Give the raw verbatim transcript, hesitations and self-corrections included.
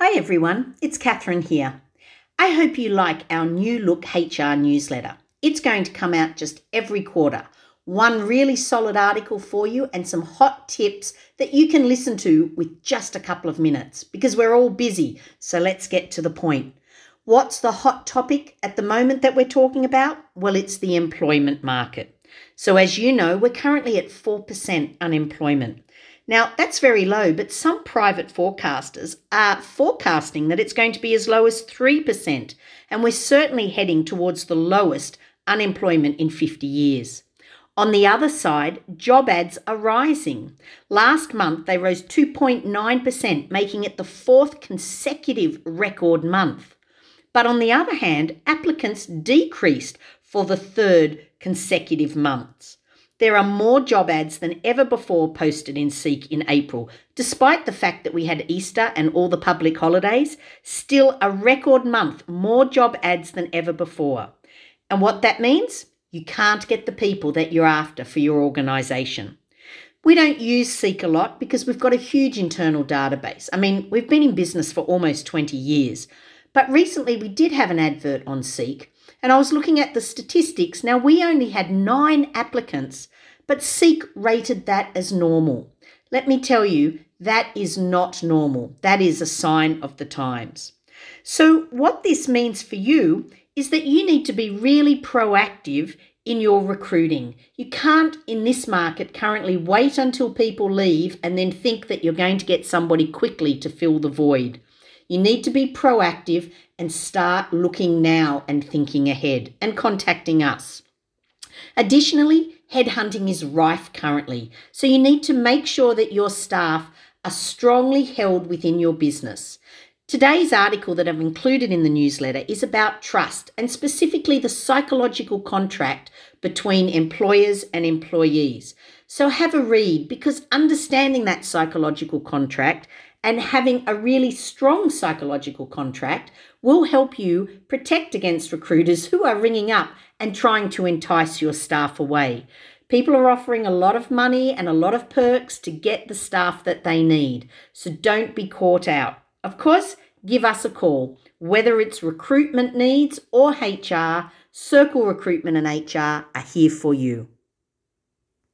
Hi everyone, it's Catherine here. I hope you like our New Look H R newsletter. It's going to come out just every quarter. One really solid article for you and some hot tips that you can listen to with just a couple of minutes because we're all busy, so let's get to the point. What's the hot topic at the moment that we're talking about? Well, it's the employment market. So as you know, we're currently at four percent unemployment. Now, that's very low, but some private forecasters are forecasting that it's going to be as low as three percent, and we're certainly heading towards the lowest unemployment in fifty years. On the other side, job ads are rising. Last month, they rose two point nine percent, making it the fourth consecutive record month. But on the other hand, applicants decreased for the third consecutive months. There are more job ads than ever before posted in Seek in April. Despite the fact that we had Easter and all the public holidays, still a record month, more job ads than ever before. And what that means? You can't get the people that you're after for your organisation. We don't use Seek a lot because we've got a huge internal database. I mean, we've been in business for almost twenty years. But recently we did have an advert on Seek, and I was looking at the statistics. Now, we only had nine applicants, but Seek rated that as normal. Let me tell you, that is not normal. That is a sign of the times. So what this means for you is that you need to be really proactive in your recruiting. You can't, in this market, currently wait until people leave and then think that you're going to get somebody quickly to fill the void. You need to be proactive and start looking now and thinking ahead and contacting us. Additionally, headhunting is rife currently, so you need to make sure that your staff are strongly held within your business. Today's article that I've included in the newsletter is about trust and specifically the psychological contract between employers and employees. So have a read, because understanding that psychological contract and having a really strong psychological contract will help you protect against recruiters who are ringing up and trying to entice your staff away. People are offering a lot of money and a lot of perks to get the staff that they need, so don't be caught out. Of course, give us a call. Whether it's recruitment needs or H R, Circle Recruitment and H R are here for you.